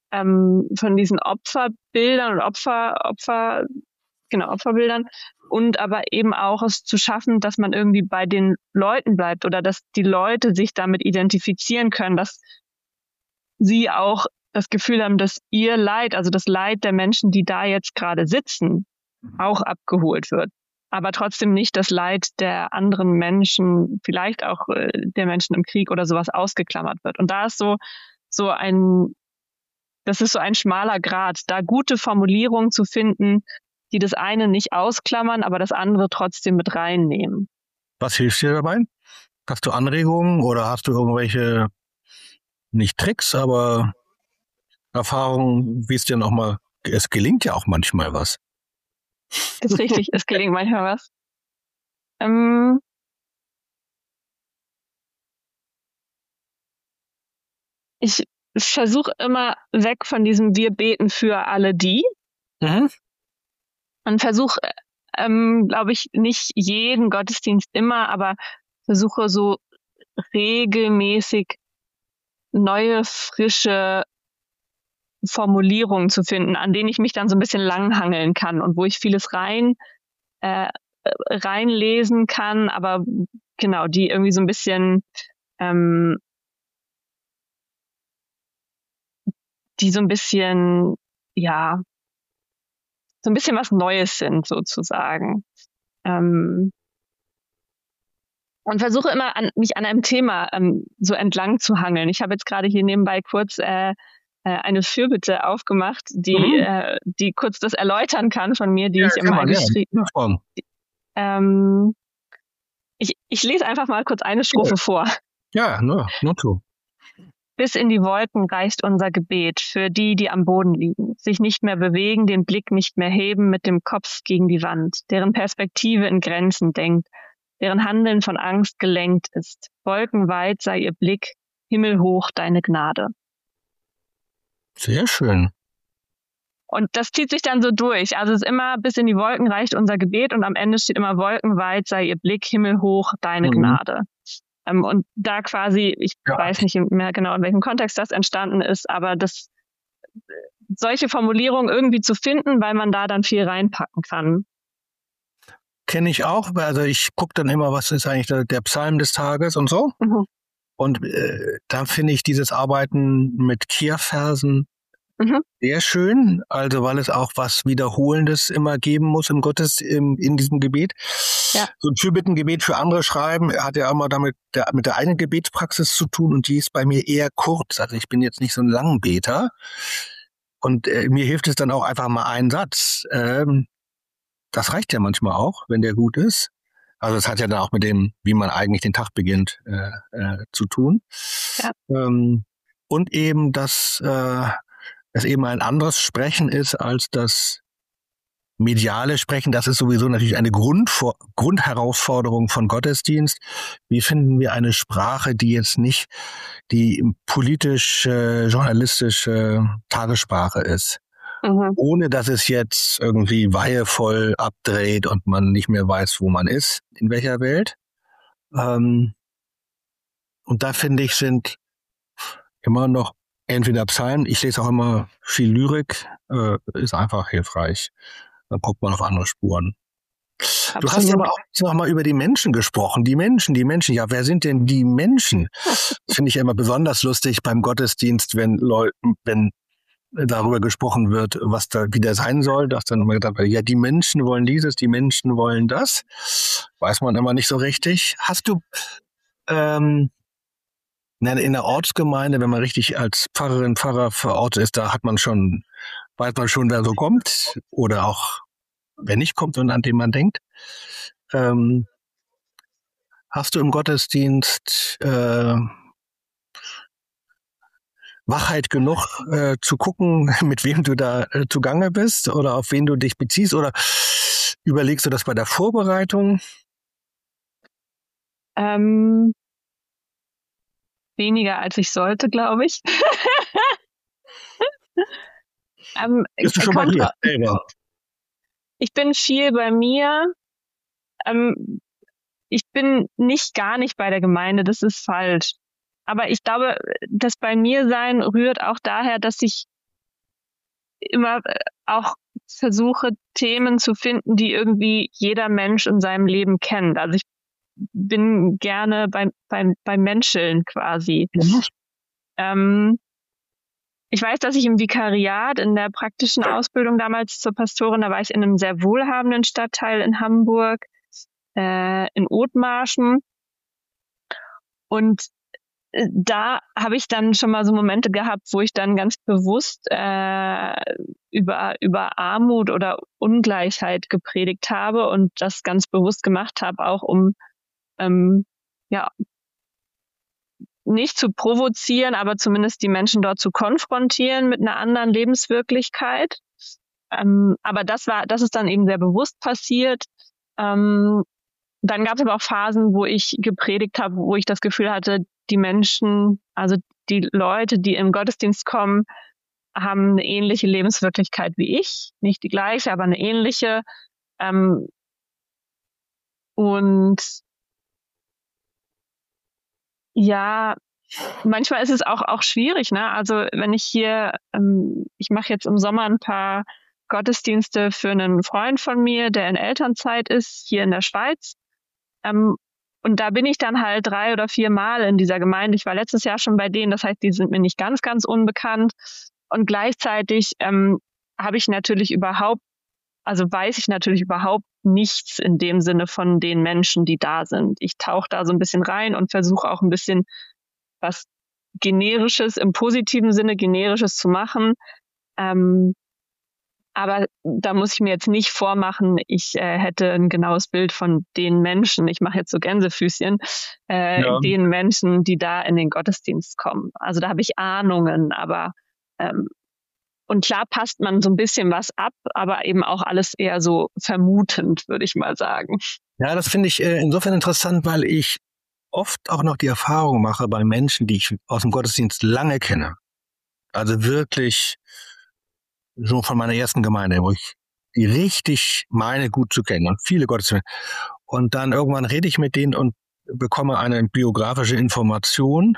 Opferbildern und Opferbildern, und aber eben auch es zu schaffen, dass man irgendwie bei den Leuten bleibt oder dass die Leute sich damit identifizieren können, dass sie auch das Gefühl haben, dass ihr Leid, also das Leid der Menschen, die da jetzt gerade sitzen, auch abgeholt wird. Aber trotzdem nicht das Leid der anderen Menschen, vielleicht auch der Menschen im Krieg oder sowas, ausgeklammert wird. Und da ist das ist so ein schmaler Grat, da gute Formulierungen zu finden, die das eine nicht ausklammern, aber das andere trotzdem mit reinnehmen. Was hilft dir dabei? Hast du Anregungen oder hast du irgendwelche, nicht Tricks, aber Erfahrungen, wie es dir es gelingt ja auch manchmal was. Das ist richtig, es gelingt manchmal was. Ähm, ich versuche immer weg von diesem Wir beten für alle die Mhm. und versuche, glaube ich, nicht jeden Gottesdienst immer, aber versuche so regelmäßig neue, frische Formulierungen zu finden, an denen ich mich dann so ein bisschen langhangeln kann und wo ich vieles reinlesen kann, aber genau, die irgendwie so ein bisschen, die so ein bisschen, ja, so ein bisschen was Neues sind sozusagen. Und versuche immer mich an einem Thema so entlang zu hangeln. Ich habe jetzt gerade hier nebenbei kurz eine Fürbitte aufgemacht, die kurz das erläutern kann von mir, die ich immer geschrieben habe. Ich lese einfach mal kurz eine Strophe vor. Ja, nur tu. Bis in die Wolken reicht unser Gebet für die, die am Boden liegen, sich nicht mehr bewegen, den Blick nicht mehr heben, mit dem Kopf gegen die Wand, deren Perspektive in Grenzen denkt, deren Handeln von Angst gelenkt ist. Wolkenweit sei ihr Blick, himmelhoch deine Gnade. Sehr schön. Und das zieht sich dann so durch. Also es ist immer, bis in die Wolken reicht unser Gebet und am Ende steht immer, wolkenweit sei ihr Blick, himmelhoch deine Gnade. Und da quasi, ich weiß nicht mehr genau, in welchem Kontext das entstanden ist, aber solche Formulierungen irgendwie zu finden, weil man da dann viel reinpacken kann. Kenne ich auch. Also ich gucke dann immer, was ist eigentlich der Psalm des Tages und so. Mhm. Und da finde ich dieses Arbeiten mit Kehrversen sehr schön, also weil es auch was Wiederholendes immer geben muss in diesem Gebet. Ja. So ein Fürbittengebet für andere schreiben hat ja immer damit mit der eigenen Gebetspraxis zu tun und die ist bei mir eher kurz. Also ich bin jetzt nicht so ein Langbeter und mir hilft es dann auch einfach mal ein Satz. Das reicht ja manchmal auch, wenn der gut ist. Also es hat ja dann auch mit dem, wie man eigentlich den Tag beginnt, zu tun. Ja. Und eben, dass es eben ein anderes Sprechen ist als das mediale Sprechen. Das ist sowieso natürlich eine Grundherausforderung von Gottesdienst. Wie finden wir eine Sprache, die jetzt nicht die politisch-journalistische Tagessprache ist? Ohne dass es jetzt irgendwie weihevoll abdreht und man nicht mehr weiß, wo man ist, in welcher Welt. Und da finde ich, sind immer noch entweder Psalmen, ich lese auch immer viel Lyrik, ist einfach hilfreich. Dann guckt man auf andere Spuren. Absolut. Du hast aber auch noch mal über die Menschen gesprochen. Die Menschen. Ja, wer sind denn die Menschen? Das finde ich immer besonders lustig beim Gottesdienst, wenn darüber gesprochen wird, was da wieder sein soll, dass dann immer gedacht wird, ja, die Menschen wollen dieses, die Menschen wollen das. Weiß man immer nicht so richtig. Hast du in der Ortsgemeinde, wenn man richtig als Pfarrerin, Pfarrer verortet ist, da weiß man schon, wer so kommt oder auch wer nicht kommt und an den man denkt. Hast du im Gottesdienst Wachheit genug zu gucken, mit wem du da zugange bist oder auf wen du dich beziehst, oder überlegst du das bei der Vorbereitung? Weniger als ich sollte, glaube ich. Bist du schon bei dir selber? Ich bin viel bei mir. Ich bin gar nicht bei der Gemeinde, das ist falsch. Aber ich glaube, das bei mir sein rührt auch daher, dass ich immer auch versuche, Themen zu finden, die irgendwie jeder Mensch in seinem Leben kennt. Also ich bin gerne beim Menscheln quasi. Ich weiß, dass ich im Vikariat in der praktischen Ausbildung damals zur Pastorin, da war ich in einem sehr wohlhabenden Stadtteil in Hamburg, in Othmarschen. Und da habe ich dann schon mal so Momente gehabt, wo ich dann ganz bewusst über Armut oder Ungleichheit gepredigt habe und das ganz bewusst gemacht habe, auch um nicht zu provozieren, aber zumindest die Menschen dort zu konfrontieren mit einer anderen Lebenswirklichkeit. Aber das ist dann eben sehr bewusst passiert. Dann gab es aber auch Phasen, wo ich gepredigt habe, wo ich das Gefühl hatte, die Menschen, also die Leute, die im Gottesdienst kommen, haben eine ähnliche Lebenswirklichkeit wie ich. Nicht die gleiche, aber eine ähnliche. Und ja, manchmal ist es auch schwierig, ne? Also wenn ich hier, ich mache jetzt im Sommer ein paar Gottesdienste für einen Freund von mir, der in Elternzeit ist, hier in der Schweiz. Und da bin ich dann halt 3 oder 4 Mal in dieser Gemeinde. Ich war letztes Jahr schon bei denen, das heißt, die sind mir nicht ganz, ganz unbekannt. Und gleichzeitig weiß ich natürlich überhaupt nichts in dem Sinne von den Menschen, die da sind. Ich tauche da so ein bisschen rein und versuche auch ein bisschen was Generisches, im positiven Sinne Generisches zu machen. Aber da muss ich mir jetzt nicht vormachen, ich hätte ein genaues Bild von den Menschen, ich mache jetzt so Gänsefüßchen, den Menschen, die da in den Gottesdienst kommen. Also da habe ich Ahnungen, aber und klar passt man so ein bisschen was ab, aber eben auch alles eher so vermutend, würde ich mal sagen. Ja, das finde ich insofern interessant, weil ich oft auch noch die Erfahrung mache bei Menschen, die ich aus dem Gottesdienst lange kenne. Also wirklich so von meiner ersten Gemeinde, wo ich die richtig meine, gut zu kennen und viele Gottesdienste. Und dann irgendwann rede ich mit denen und bekomme eine biografische Information.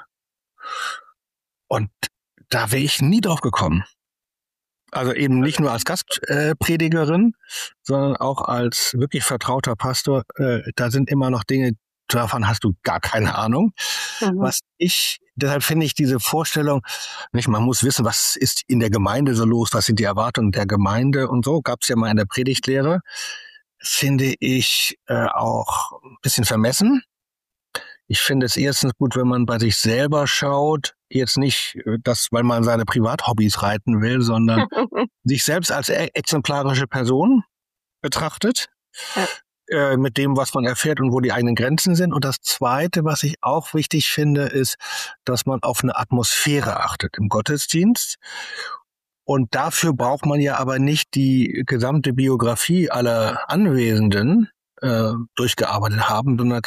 Und da wäre ich nie drauf gekommen. Also eben nicht nur als Gastpredigerin, sondern auch als wirklich vertrauter Pastor. Da sind immer noch Dinge, davon hast du gar keine Ahnung. Deshalb finde ich diese Vorstellung, nicht, man muss wissen, was ist in der Gemeinde so los, was sind die Erwartungen der Gemeinde und so, gab es ja mal in der Predigtlehre, finde ich auch ein bisschen vermessen. Ich finde es erstens gut, wenn man bei sich selber schaut, jetzt nicht das, weil man seine Privathobbys reiten will, sondern sich selbst als exemplarische Person betrachtet, mit dem, was man erfährt und wo die eigenen Grenzen sind. Und das Zweite, was ich auch wichtig finde, ist, dass man auf eine Atmosphäre achtet im Gottesdienst. Und dafür braucht man ja aber nicht die gesamte Biografie aller Anwesenden durchgearbeitet haben, sondern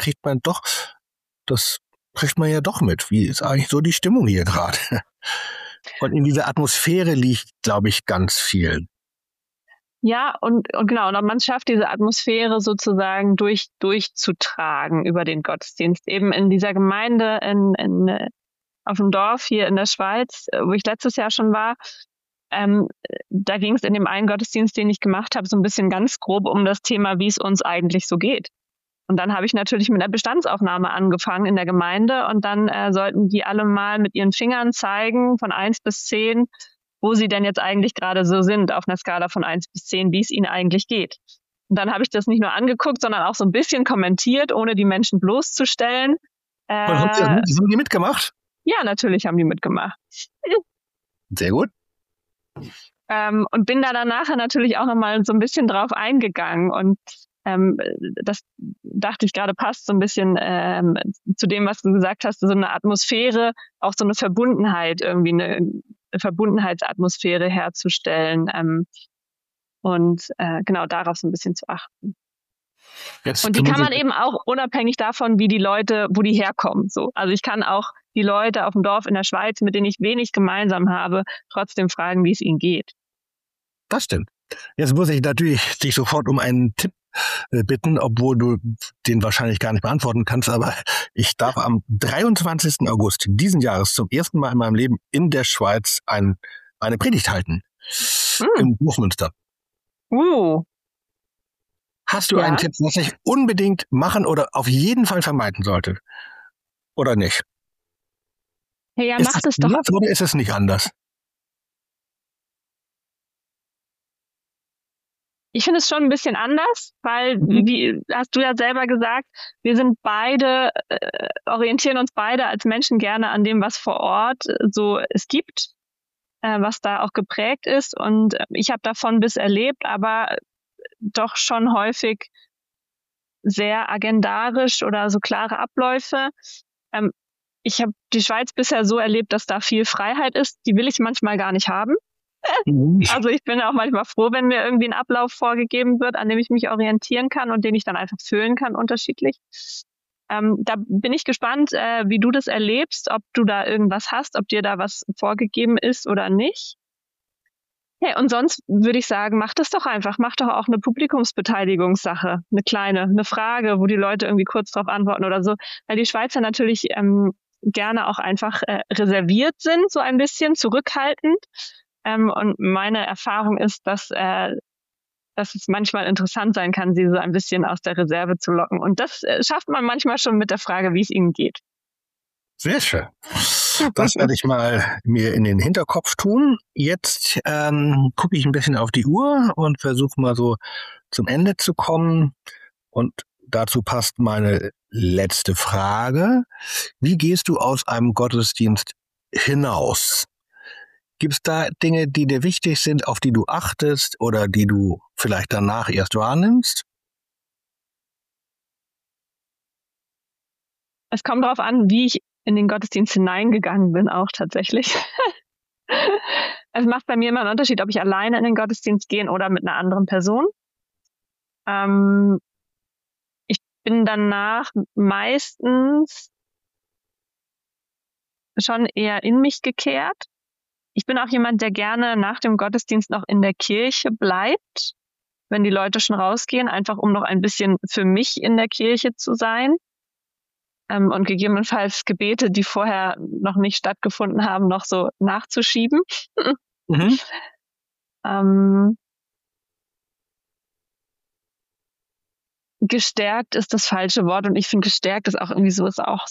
das kriegt man ja doch mit. Wie ist eigentlich so die Stimmung hier gerade? Und in dieser Atmosphäre liegt, glaube ich, ganz viel. Ja, und genau, und man schafft diese Atmosphäre sozusagen durchzutragen über den Gottesdienst. Eben in dieser Gemeinde auf dem Dorf hier in der Schweiz, wo ich letztes Jahr schon war, da ging es in dem einen Gottesdienst, den ich gemacht habe, so ein bisschen ganz grob um das Thema, wie es uns eigentlich so geht. Und dann habe ich natürlich mit einer Bestandsaufnahme angefangen in der Gemeinde und dann sollten die alle mal mit ihren Fingern zeigen von 1 bis 10, wo sie denn jetzt eigentlich gerade so sind auf einer Skala von 1 bis 10, wie es ihnen eigentlich geht. Und dann habe ich das nicht nur angeguckt, sondern auch so ein bisschen kommentiert, ohne die Menschen bloßzustellen. Haben die mitgemacht? Ja, natürlich haben die mitgemacht. Sehr gut. Und bin da dann nachher natürlich auch nochmal so ein bisschen drauf eingegangen und das dachte ich gerade passt so ein bisschen zu dem, was du gesagt hast, so eine Atmosphäre, auch so eine Verbundenheit, irgendwie eine Verbundenheitsatmosphäre herzustellen und genau darauf so ein bisschen zu achten. Und die kann man eben auch unabhängig davon, wo die herkommen. So. Also ich kann auch die Leute auf dem Dorf in der Schweiz, mit denen ich wenig gemeinsam habe, trotzdem fragen, wie es ihnen geht. Das stimmt. Jetzt muss ich natürlich dich sofort um einen Tipp bitten, obwohl du den wahrscheinlich gar nicht beantworten kannst, aber ich darf am 23. August diesen Jahres zum ersten Mal in meinem Leben in der Schweiz eine Predigt halten. Im Buchmünster. Hast du einen Tipp, was ich unbedingt machen oder auf jeden Fall vermeiden sollte? Oder nicht? Ja, mach das doch. Oder ist es nicht anders? Ich finde es schon ein bisschen anders, weil, wie hast du ja selber gesagt, wir sind beide, orientieren uns beide als Menschen gerne an dem, was vor Ort so es gibt, was da auch geprägt ist. Und ich habe davon bis erlebt, aber doch schon häufig sehr agendarisch oder so klare Abläufe. Ich habe die Schweiz bisher so erlebt, dass da viel Freiheit ist. Die will ich manchmal gar nicht haben. Also ich bin auch manchmal froh, wenn mir irgendwie ein Ablauf vorgegeben wird, an dem ich mich orientieren kann und den ich dann einfach füllen kann, unterschiedlich. Da bin ich gespannt, wie du das erlebst, ob du da irgendwas hast, ob dir da was vorgegeben ist oder nicht. Ja, und sonst würde ich sagen, mach das doch einfach. Mach doch auch eine Publikumsbeteiligungssache, eine kleine, eine Frage, wo die Leute irgendwie kurz drauf antworten oder so. Weil die Schweizer natürlich gerne auch einfach reserviert sind, so ein bisschen zurückhaltend. Und meine Erfahrung ist, dass es manchmal interessant sein kann, sie so ein bisschen aus der Reserve zu locken. Und das schafft man manchmal schon mit der Frage, wie es ihnen geht. Sehr schön. Das werde ich mal mir in den Hinterkopf tun. Jetzt gucke ich ein bisschen auf die Uhr und versuche mal so zum Ende zu kommen. Und dazu passt meine letzte Frage. Wie gehst du aus einem Gottesdienst hinaus? Gibt es da Dinge, die dir wichtig sind, auf die du achtest oder die du vielleicht danach erst wahrnimmst? Es kommt darauf an, wie ich in den Gottesdienst hineingegangen bin, auch tatsächlich. Es macht bei mir immer einen Unterschied, ob ich alleine in den Gottesdienst gehe oder mit einer anderen Person. Ich bin danach meistens schon eher in mich gekehrt. Ich bin auch jemand, der gerne nach dem Gottesdienst noch in der Kirche bleibt, wenn die Leute schon rausgehen, einfach um noch ein bisschen für mich in der Kirche zu sein. Und gegebenenfalls Gebete, die vorher noch nicht stattgefunden haben, noch so nachzuschieben. Gestärkt ist das falsche Wort und ich finde, gestärkt ist auch irgendwie so,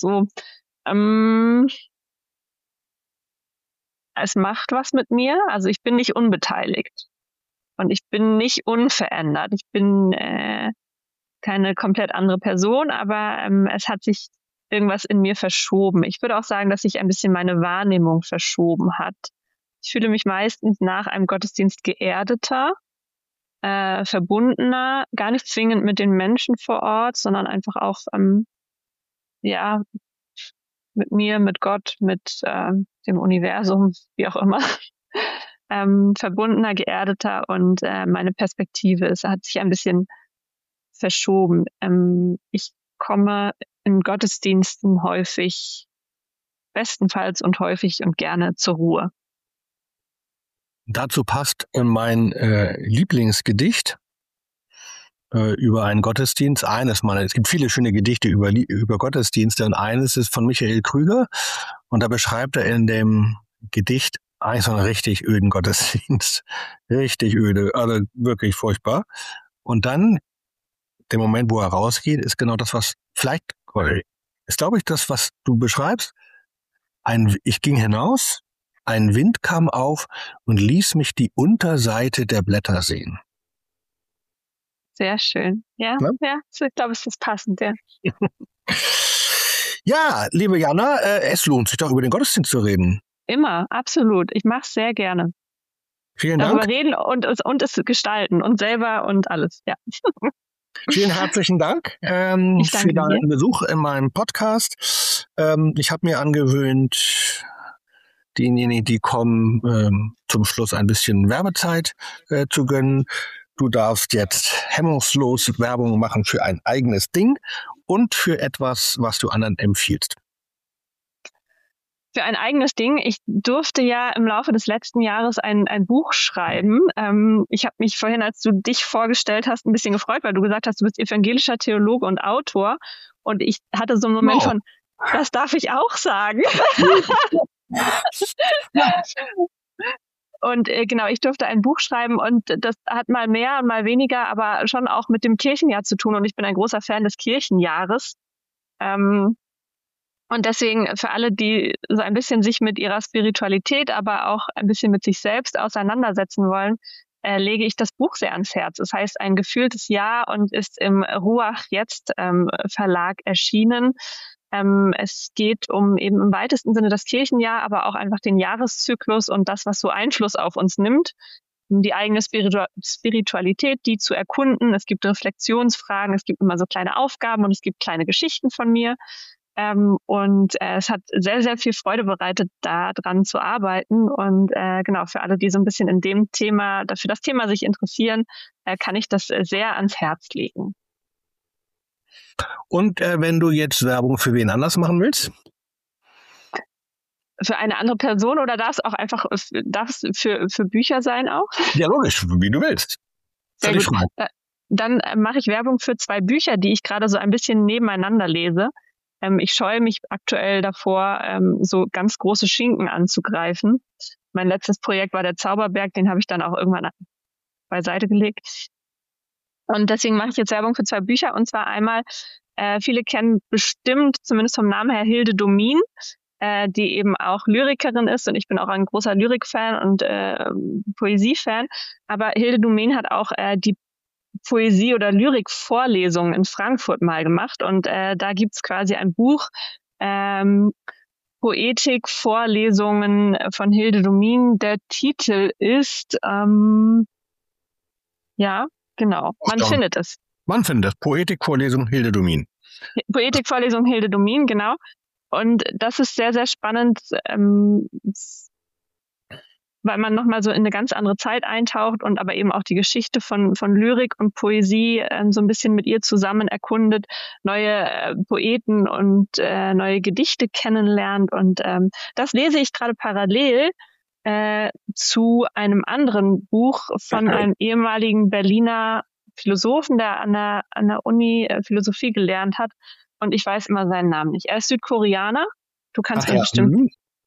es macht was mit mir. Also ich bin nicht unbeteiligt und ich bin nicht unverändert. Ich bin keine komplett andere Person, aber es hat sich irgendwas in mir verschoben. Ich würde auch sagen, dass sich ein bisschen meine Wahrnehmung verschoben hat. Ich fühle mich meistens nach einem Gottesdienst geerdeter, verbundener, gar nicht zwingend mit den Menschen vor Ort, sondern einfach auch mit mir, mit Gott, mit dem Universum, wie auch immer. Verbundener, geerdeter und meine Perspektive hat sich ein bisschen verschoben. Ich komme in Gottesdiensten bestenfalls und häufig und gerne zur Ruhe. Dazu passt mein Lieblingsgedicht über einen Gottesdienst. Es gibt viele schöne Gedichte über Gottesdienste und eines ist von Michael Krüger und da beschreibt er in dem Gedicht eigentlich so einen richtig öden Gottesdienst. Richtig öde, also wirklich furchtbar. Und dann, der Moment, wo er rausgeht, ist genau das, was ist, glaube ich, das, was du beschreibst. Ich ging hinaus, ein Wind kam auf und ließ mich die Unterseite der Blätter sehen. Sehr schön. Ja, ich glaube, es ist passend, ja. Ja, liebe Jana, es lohnt sich doch, über den Gottesdienst zu reden. Immer, absolut. Ich mache es sehr gerne. Vielen Dank. Darüber reden und es gestalten und selber und alles, ja. Vielen herzlichen Dank für deinen Besuch in meinem Podcast. Ich habe mir angewöhnt, denjenigen, die kommen, zum Schluss ein bisschen Werbezeit zu gönnen. Du darfst jetzt hemmungslos Werbung machen für ein eigenes Ding und für etwas, was du anderen empfiehlst. Für ein eigenes Ding. Ich durfte ja im Laufe des letzten Jahres ein Buch schreiben. Ich habe mich vorhin, als du dich vorgestellt hast, ein bisschen gefreut, weil du gesagt hast, du bist evangelischer Theologe und Autor. Und ich hatte so einen Moment von, das darf ich auch sagen. Und genau, ich durfte ein Buch schreiben und das hat mal mehr, mal weniger, aber schon auch mit dem Kirchenjahr zu tun. Und ich bin ein großer Fan des Kirchenjahres. Und deswegen für alle, die so ein bisschen sich mit ihrer Spiritualität, aber auch ein bisschen mit sich selbst auseinandersetzen wollen, lege ich das Buch sehr ans Herz. Es heißt Ein gefühltes Jahr und ist im Ruach Jetzt Verlag erschienen. Es geht um eben im weitesten Sinne das Kirchenjahr, aber auch einfach den Jahreszyklus und das, was so Einfluss auf uns nimmt. Die eigene Spiritualität, die zu erkunden. Es gibt Reflexionsfragen, es gibt immer so kleine Aufgaben und es gibt kleine Geschichten von mir. Und es hat sehr, sehr viel Freude bereitet, da dran zu arbeiten. Und genau, für alle, die so ein bisschen in dem Thema, für das Thema sich interessieren, kann ich das sehr ans Herz legen. Und wenn du jetzt Werbung für wen anders machen willst? Für eine andere Person oder darf es auch einfach für Bücher sein auch? Ja, logisch, wie du willst. Sehr gut. Dann mache ich Werbung für 2 Bücher, die ich gerade so ein bisschen nebeneinander lese. Ich scheue mich aktuell davor, so ganz große Schinken anzugreifen. Mein letztes Projekt war der Zauberberg, den habe ich dann auch irgendwann beiseite gelegt. Und deswegen mache ich jetzt Werbung für 2 Bücher. Und zwar einmal, viele kennen bestimmt, zumindest vom Namen her, Hilde Domin, die eben auch Lyrikerin ist. Und ich bin auch ein großer Lyrik-Fan und Poesie-Fan. Aber Hilde Domin hat auch die Poesie- oder Lyrik-Vorlesungen in Frankfurt mal gemacht. Und da gibt's quasi ein Buch, Poetik-Vorlesungen von Hilde Domin. Der Titel ist, ja, genau, man findet es. Man findet es. Poetik-Vorlesung Hilde Domin. Poetik-Vorlesung Hilde Domin, genau. Und das ist sehr, sehr spannend, weil man nochmal so in eine ganz andere Zeit eintaucht und aber eben auch die Geschichte von Lyrik und Poesie so ein bisschen mit ihr zusammen erkundet, neue Poeten und neue Gedichte kennenlernt. Und das lese ich gerade parallel zu einem anderen Buch von einem ehemaligen Berliner Philosophen, der an der Uni Philosophie gelernt hat. Und ich weiß immer seinen Namen nicht. Er ist Südkoreaner. Du kannst ihn bestimmt.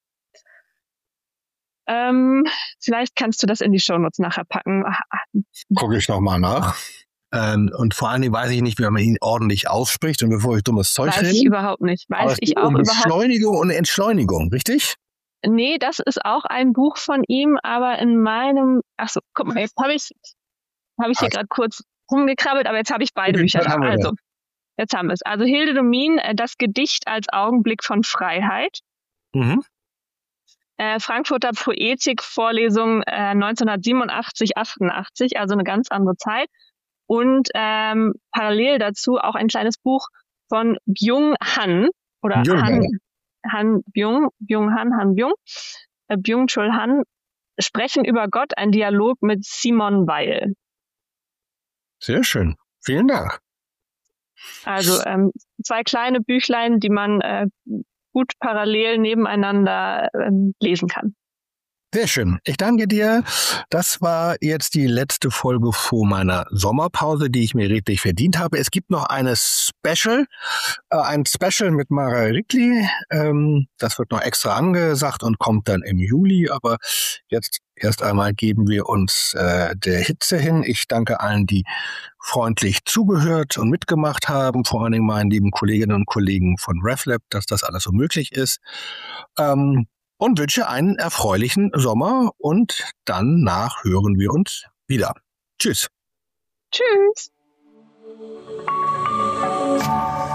Vielleicht kannst du das in die Shownotes nachher packen. Gucke ich nochmal nach. Und vor allen Dingen weiß ich nicht, wie man ihn ordentlich ausspricht. Und bevor ich dummes Zeug rede. Weiß ich überhaupt nicht. Weiß ich auch überhaupt nicht. Beschleunigung und Entschleunigung, richtig? Nee, das ist auch ein Buch von ihm, aber in meinem. Achso, guck mal, jetzt habe ich hier gerade kurz rumgekrabbelt, aber jetzt habe ich beide Bücher da. Also, jetzt haben wir es. Also Hilde Domin, das Gedicht als Augenblick von Freiheit. Mhm. Frankfurter Poetik-Vorlesung 1987, 88, also eine ganz andere Zeit. Und parallel dazu auch ein kleines Buch von Byung-Han oder Han Byung, Byung-Chul Han, Sprechen über Gott, ein Dialog mit Simone Weil. Sehr schön. Vielen Dank. Also 2 kleine Büchlein, die man gut parallel nebeneinander lesen kann. Sehr schön. Ich danke dir. Das war jetzt die letzte Folge vor meiner Sommerpause, die ich mir redlich verdient habe. Es gibt noch ein Special mit Mara Rickli. Das wird noch extra angesagt und kommt dann im Juli. Aber jetzt erst einmal geben wir uns der Hitze hin. Ich danke allen, die freundlich zugehört und mitgemacht haben. Vor allen Dingen meinen lieben Kolleginnen und Kollegen von RefLab, dass das alles so möglich ist. Und wünsche einen erfreulichen Sommer und danach hören wir uns wieder. Tschüss. Tschüss.